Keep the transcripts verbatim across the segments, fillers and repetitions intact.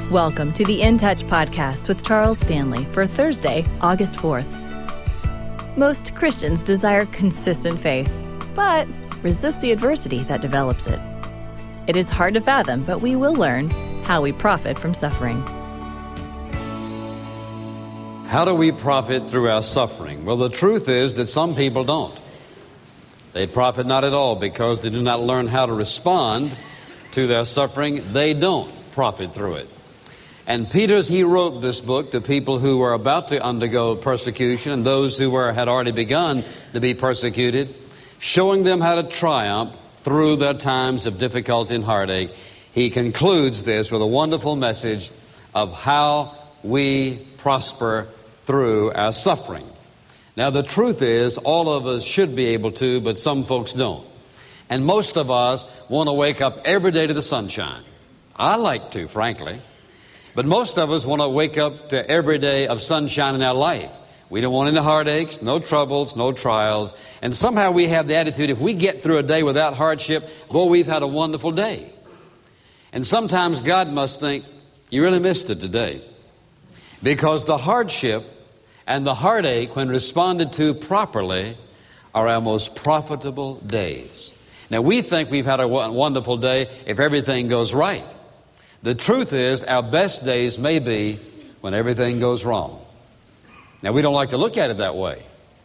Welcome to the In Touch podcast with Charles Stanley for Thursday, August fourth. Most Christians desire consistent faith, but resist the adversity that develops it. It is hard to fathom, but we will learn how we profit from suffering. How do we profit through our suffering? Well, the truth is that some people don't. They profit not at all because they do not learn how to respond to their suffering. They don't profit through it. And Peter, he wrote this book to people who were about to undergo persecution and those who were had already begun to be persecuted, showing them how to triumph through their times of difficulty and heartache. He concludes this with a wonderful message of how we prosper through our suffering. Now, the truth is, all of us should be able to, but some folks don't. And most of us want to wake up every day to the sunshine. I like to, frankly. But most of us want to wake up to every day of sunshine in our life. We don't want any heartaches, no troubles, no trials. And somehow we have the attitude, if we get through a day without hardship, boy, we've had a wonderful day. And sometimes God must think, you really missed it today. Because the hardship and the heartache, when responded to properly, are our most profitable days. Now, we think we've had a wonderful day if everything goes right. The truth is, our best days may be when everything goes wrong. Now, we don't like to look at it that way.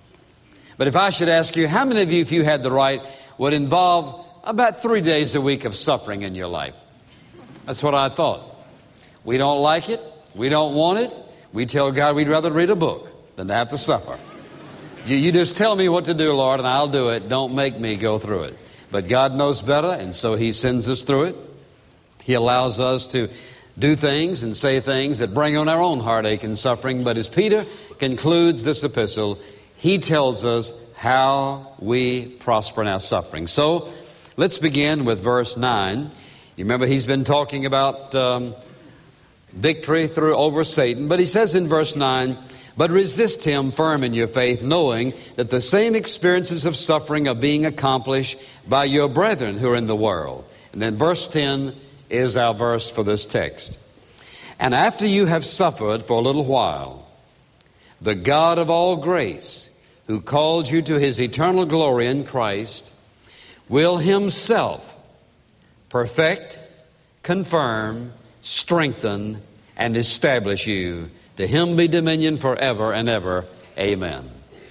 But if I should ask you, how many of you, if you had the right, would involve about three days a week of suffering in your life? That's what I thought. We don't like it. We don't want it. We tell God we'd rather read a book than to have to suffer. You, you just tell me what to do, Lord, and I'll do it. Don't make me go through it. But God knows better, and so He sends us through it. He allows us to do things and say things that bring on our own heartache and suffering. But as Peter concludes this epistle, he tells us how we prosper in our suffering. So let's begin with verse nine. You remember he's been talking about um, victory through over Satan. But he says in verse nine, but resist him firm in your faith, knowing that the same experiences of suffering are being accomplished by your brethren who are in the world. And then verse ten is our verse for this text. And after you have suffered for a little while, the God of all grace, who called you to His eternal glory in Christ, will Himself perfect, confirm, strengthen, and establish you. To Him be dominion forever and ever. Amen.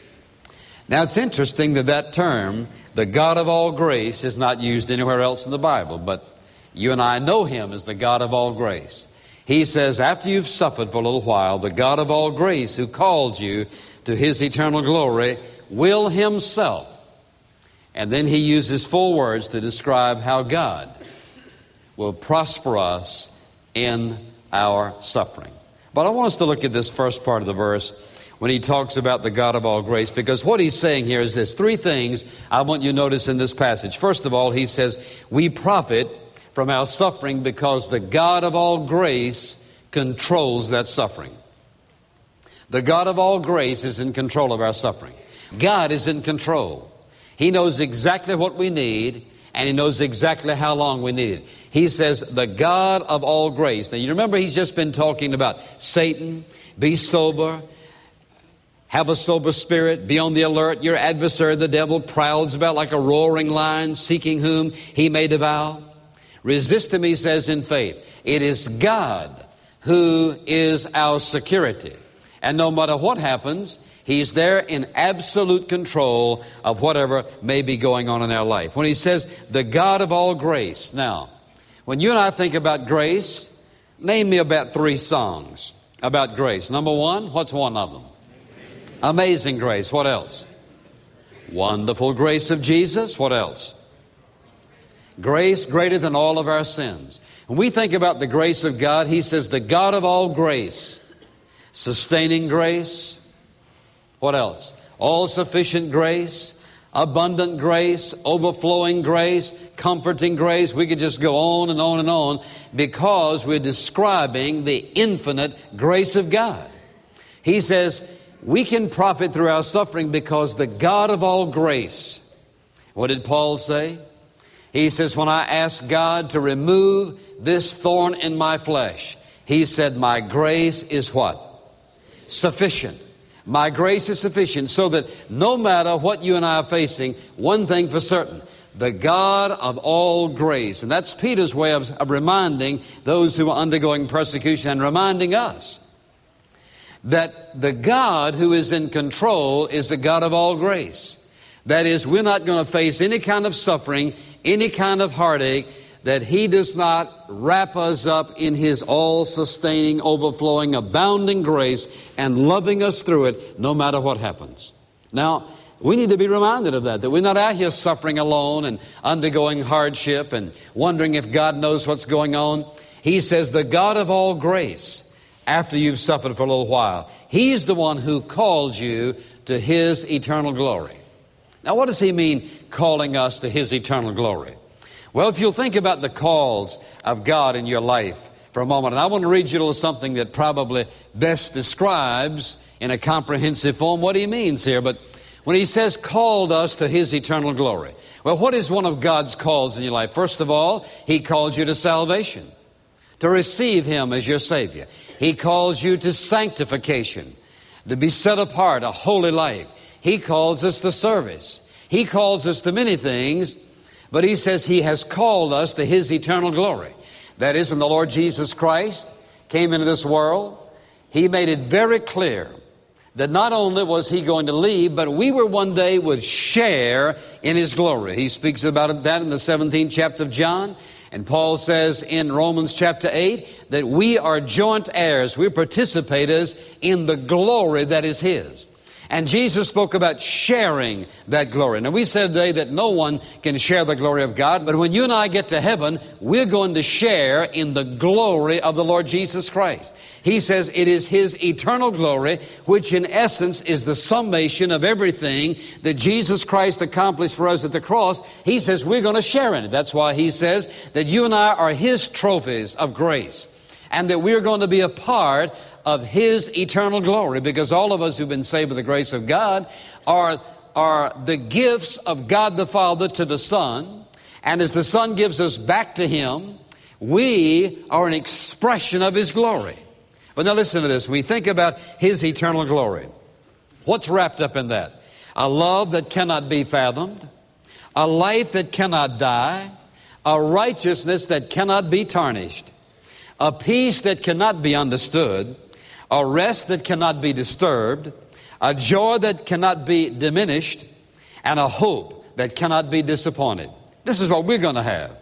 Now, it's interesting that that term, the God of all grace, is not used anywhere else in the Bible, but you and I know Him as the God of all grace. He says, after you've suffered for a little while, the God of all grace who called you to His eternal glory will Himself. And then he uses four words to describe how God will prosper us in our suffering. But I want us to look at this first part of the verse when he talks about the God of all grace, because what he's saying here is this. Three things I want you to notice in this passage. First of all, he says, we profit from our suffering because the God of all grace controls that suffering. The God of all grace is in control of our suffering. God is in control. He knows exactly what we need, and He knows exactly how long we need it. He says, the God of all grace. Now, you remember he's just been talking about Satan, be sober, have a sober spirit, be on the alert. Your adversary, the devil, prowls about like a roaring lion, seeking whom he may devour. Resist him, he says, in faith. It is God who is our security. And no matter what happens, He's there in absolute control of whatever may be going on in our life. When he says, the God of all grace. Now, when you and I think about grace, name me about three songs about grace. Number one, what's one of them? Amazing Grace. What else? Wonderful Grace of Jesus. What else? Grace greater than all of our sins. When we think about the grace of God, He says, the God of all grace, sustaining grace. What else? All sufficient grace, abundant grace, overflowing grace, comforting grace. We could just go on and on and on because we're describing the infinite grace of God. He says, we can profit through our suffering because the God of all grace. What did Paul say? He says, when I ask God to remove this thorn in my flesh, He said, my grace is what? Sufficient. My grace is sufficient, so that no matter what you and I are facing, one thing for certain, the God of all grace. And that's Peter's way of, of reminding those who are undergoing persecution and reminding us that the God who is in control is the God of all grace. That is, we're not going to face any kind of suffering, any kind of heartache, that He does not wrap us up in His all-sustaining, overflowing, abounding grace and loving us through it no matter what happens. Now, we need to be reminded of that, that we're not out here suffering alone and undergoing hardship and wondering if God knows what's going on. He says, the God of all grace, after you've suffered for a little while, He's the one who called you to His eternal glory. Now, what does He mean, calling us to His eternal glory? Well, if you'll think about the calls of God in your life for a moment, and I want to read you a little something that probably best describes in a comprehensive form what He means here. But when He says called us to His eternal glory, well, what is one of God's calls in your life? First of all, He called you to salvation, to receive Him as your Savior. He calls you to sanctification, to be set apart, a holy life. He calls us to service. He calls us to many things, but He says He has called us to His eternal glory. That is, when the Lord Jesus Christ came into this world, He made it very clear that not only was He going to leave, but we were one day would share in His glory. He speaks about that in the seventeenth chapter of John. And Paul says in Romans chapter eight that we are joint heirs. We're participators in the glory that is His. And Jesus spoke about sharing that glory. Now, we said today that no one can share the glory of God, but when you and I get to heaven, we're going to share in the glory of the Lord Jesus Christ. He says it is His eternal glory, which in essence is the summation of everything that Jesus Christ accomplished for us at the cross. He says we're going to share in it. That's why He says that you and I are His trophies of grace, and that we're going to be a part of His eternal glory, because all of us who've been saved by the grace of God are, are the gifts of God the Father to the Son. And as the Son gives us back to Him, we are an expression of His glory. But now listen to this. When we think about His eternal glory, what's wrapped up in that? A love that cannot be fathomed, a life that cannot die, a righteousness that cannot be tarnished, a peace that cannot be understood, a rest that cannot be disturbed, a joy that cannot be diminished, and a hope that cannot be disappointed. This is what we're going to have.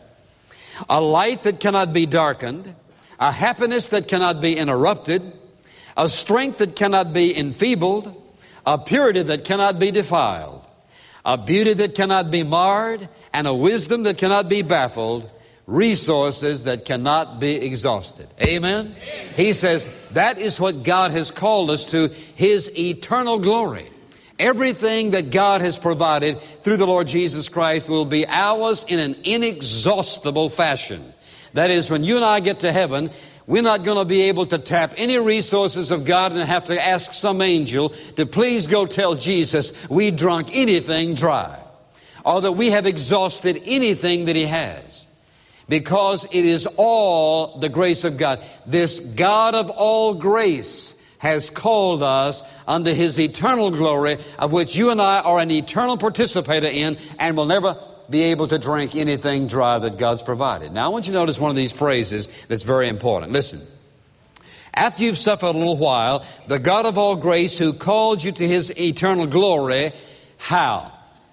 A light that cannot be darkened, a happiness that cannot be interrupted, a strength that cannot be enfeebled, a purity that cannot be defiled, a beauty that cannot be marred, and a wisdom that cannot be baffled, resources that cannot be exhausted. Amen? Amen? He says that is what God has called us to, His eternal glory. Everything that God has provided through the Lord Jesus Christ will be ours in an inexhaustible fashion. That is, when you and I get to heaven, we're not going to be able to tap any resources of God and have to ask some angel to please go tell Jesus we drunk anything dry, or that we have exhausted anything that He has. Because it is all the grace of God. This God of all grace has called us unto His eternal glory, of which you and I are an eternal participator in, and will never be able to drink anything dry that God's provided. Now, I want you to notice one of these phrases that's very important. Listen. After you've suffered a little while, the God of all grace who called you to His eternal glory, how?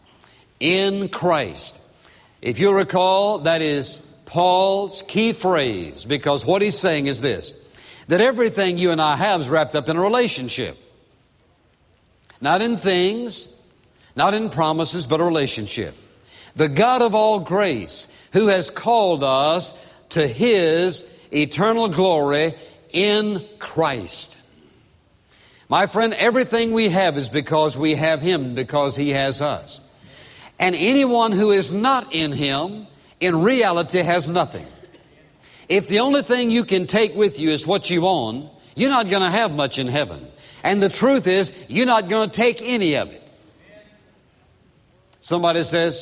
In Christ. If you'll recall, that is Paul's key phrase, because what he's saying is this, that everything you and I have is wrapped up in a relationship. Not in things, not in promises, but a relationship. The God of all grace, who has called us to His eternal glory in Christ. My friend, everything we have is because we have Him, because He has us. And anyone who is not in Him, in reality, has nothing. If the only thing you can take with you is what you own, you're not going to have much in heaven. And the truth is, you're not going to take any of it. Somebody says,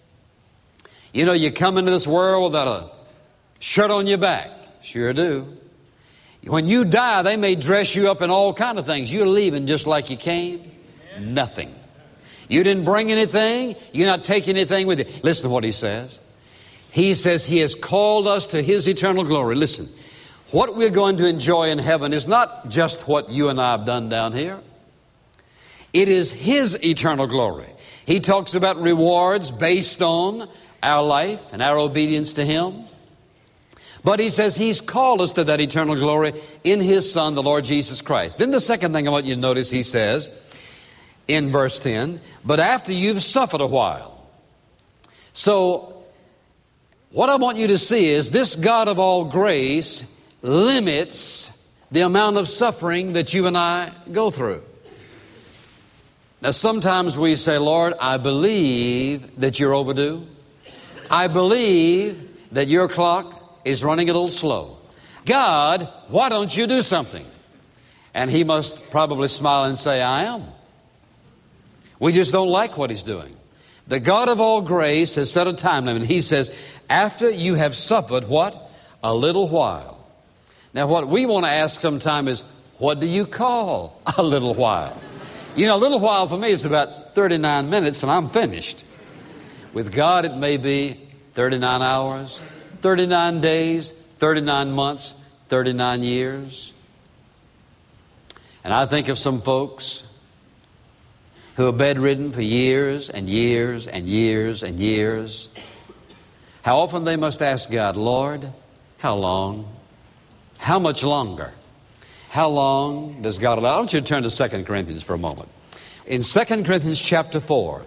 you know, you come into this world without a shirt on your back. Sure do. When you die, they may dress you up in all kind of things. You're leaving just like you came. Nothing. You didn't bring anything. You're not taking anything with you. Listen to what he says. He says he has called us to his eternal glory. Listen, what we're going to enjoy in heaven is not just what you and I have done down here. It is his eternal glory. He talks about rewards based on our life and our obedience to him. But he says he's called us to that eternal glory in his Son, the Lord Jesus Christ. Then the second thing I want you to notice, he says in verse ten, but after you've suffered a while. So what I want you to see is this God of all grace limits the amount of suffering that you and I go through. Now sometimes we say, Lord, I believe that you're overdue. I believe that your clock is running a little slow. God, why don't you do something? And he must probably smile and say, I am. We just don't like what he's doing. The God of all grace has set a time limit. He says, after you have suffered what? A little while. Now what we want to ask sometime is, what do you call a little while? You know, a little while for me is about thirty-nine minutes and I'm finished. With God it may be thirty-nine hours, thirty-nine days, thirty-nine months, thirty-nine years. And I think of some folks who are bedridden for years and years and years and years. How often they must ask God, Lord, how long? How much longer? How long does God allow? I want you to turn to Second Corinthians for a moment. In Second Corinthians chapter four,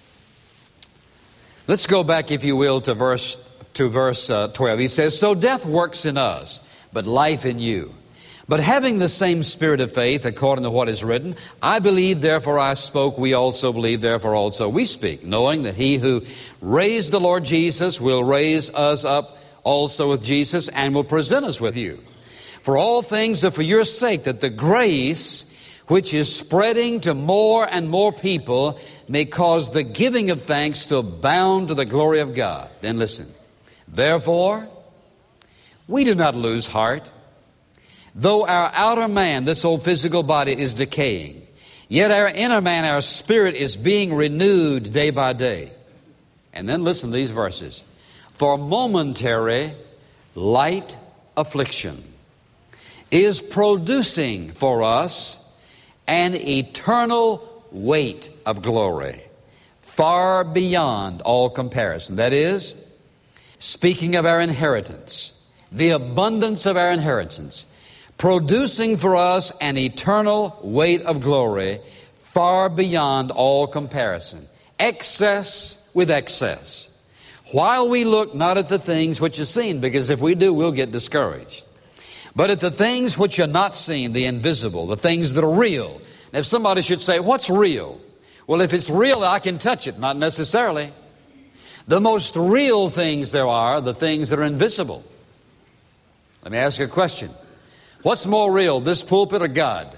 let's go back, if you will, to verse to verse uh, twelve. He says, so death works in us, but life in you. But having the same spirit of faith, according to what is written, I believe, therefore I spoke, we also believe, therefore also we speak, knowing that he who raised the Lord Jesus will raise us up also with Jesus and will present us with you. For all things are for your sake, that the grace which is spreading to more and more people may cause the giving of thanks to abound to the glory of God. Then listen. Therefore, we do not lose heart. Though our outer man, this old physical body, is decaying, yet our inner man, our spirit, is being renewed day by day. And then listen to these verses. For momentary light affliction is producing for us an eternal weight of glory, far beyond all comparison. That is, speaking of our inheritance, the abundance of our inheritance, producing for us an eternal weight of glory, far beyond all comparison. Excess with excess. While we look not at the things which are seen, because if we do, we'll get discouraged. But at the things which are not seen, the invisible, the things that are real. And if somebody should say, what's real? Well, if it's real, I can touch it. Not necessarily. The most real things there are, the things that are invisible. Let me ask you a question. What's more real, this pulpit or God?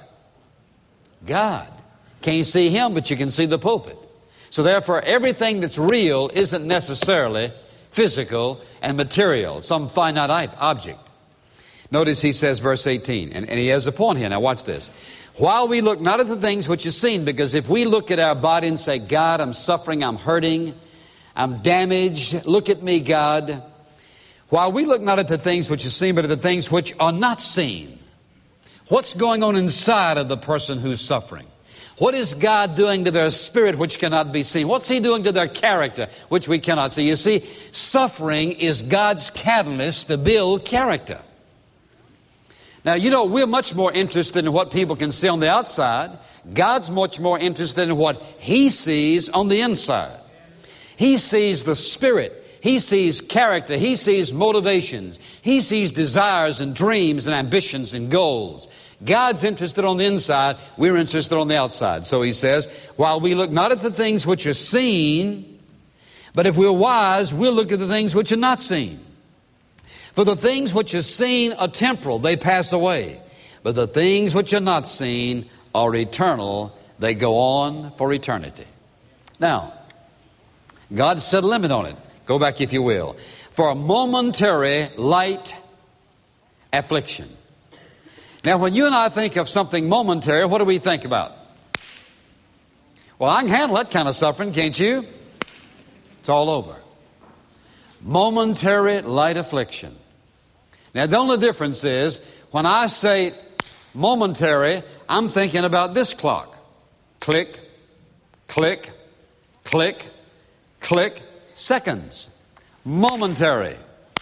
God. Can't see him, but you can see the pulpit. So therefore, everything that's real isn't necessarily physical and material, some finite object. Notice he says, verse eighteen, and, and he has a point here. Now watch this. While we look not at the things which are seen, because if we look at our body and say, God, I'm suffering, I'm hurting, I'm damaged, look at me, God. While we look not at the things which are seen, but at the things which are not seen. What's going on inside of the person who's suffering? What is God doing to their spirit which cannot be seen? What's he doing to their character which we cannot see? You see, suffering is God's catalyst to build character. Now, you know, we're much more interested in what people can see on the outside. God's much more interested in what he sees on the inside. He sees the spirit. He sees character. He sees motivations. He sees desires and dreams and ambitions and goals. God's interested on the inside. We're interested on the outside. So he says, while we look not at the things which are seen, but if we're wise, we'll look at the things which are not seen. For the things which are seen are temporal, they pass away. But the things which are not seen are eternal, they go on for eternity. Now, God set a limit on it. Go back, if you will. For a momentary light affliction. Now, when you and I think of something momentary, what do we think about? Well, I can handle that kind of suffering, can't you? It's all over. Momentary light affliction. Now, the only difference is, when I say momentary, I'm thinking about this clock. Click, click, click, click, seconds. Momentary.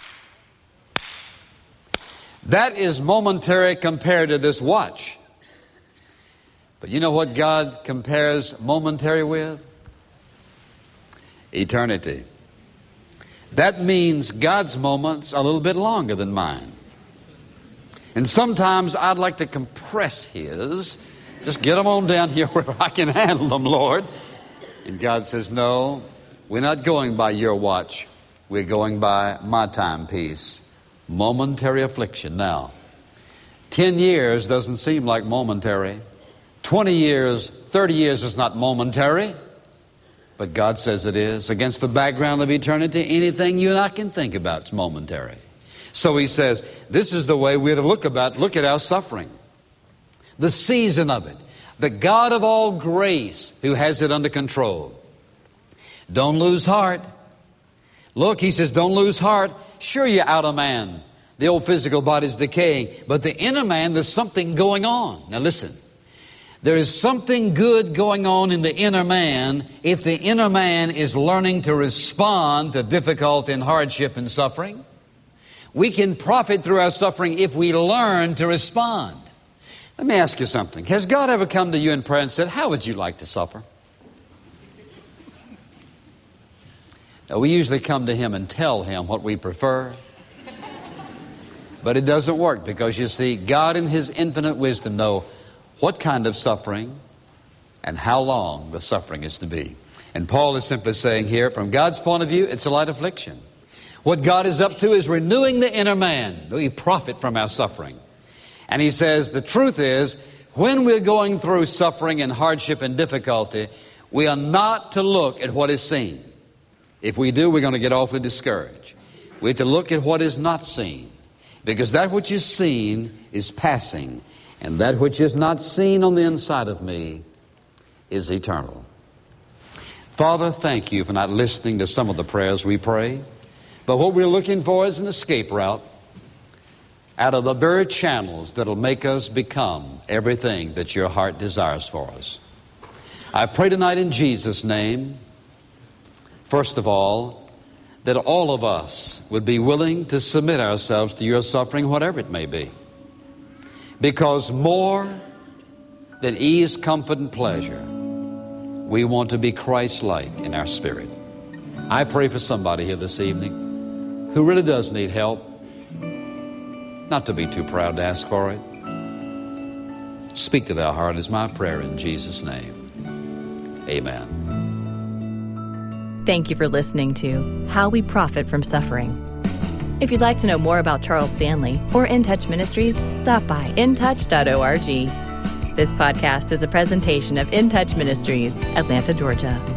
That is momentary compared to this watch. But you know what God compares momentary with? Eternity. That means God's moments are a little bit longer than mine. And sometimes I'd like to compress His. Just get them on down here where I can handle them, Lord. And God says, no, we're not going by your watch. We're going by my timepiece. Momentary affliction. Now, ten years doesn't seem like momentary. twenty years, thirty years is not momentary. But God says it is. Against the background of eternity, anything you and I can think about is momentary. So He says, this is the way we're to look about, look at our suffering. The season of it. The God of all grace who has it under control. Don't lose heart. Look, He says, don't lose heart. Sure, you're out of man. The old physical body's decaying. But the inner man, there's something going on. Now listen. There is something good going on in the inner man if the inner man is learning to respond to difficulty and hardship and suffering. We can profit through our suffering if we learn to respond. Let me ask you something. Has God ever come to you in prayer and said, how would you like to suffer? Now, we usually come to Him and tell Him what we prefer. But it doesn't work because, you see, God in His infinite wisdom knows what kind of suffering and how long the suffering is to be. And Paul is simply saying here, from God's point of view, it's a light affliction. What God is up to is renewing the inner man. We profit from our suffering. And he says the truth is, when we're going through suffering and hardship and difficulty, we are not to look at what is seen. If we do, we're going to get awfully discouraged. We have to look at what is not seen. Because that which is seen is passing. And that which is not seen on the inside of me is eternal. Father, thank you for not listening to some of the prayers we pray. But what we're looking for is an escape route out of the very channels that'll make us become everything that your heart desires for us. I pray tonight in Jesus' name, first of all, that all of us would be willing to submit ourselves to your suffering, whatever it may be. Because more than ease, comfort, and pleasure, we want to be Christ-like in our spirit. I pray for somebody here this evening who really does need help, not to be too proud to ask for it. Speak to their heart is my prayer in Jesus' name. Amen. Thank you for listening to How We Profit from Suffering. If you'd like to know more about Charles Stanley or In Touch Ministries, stop by in touch dot org. This podcast is a presentation of In Touch Ministries, Atlanta, Georgia.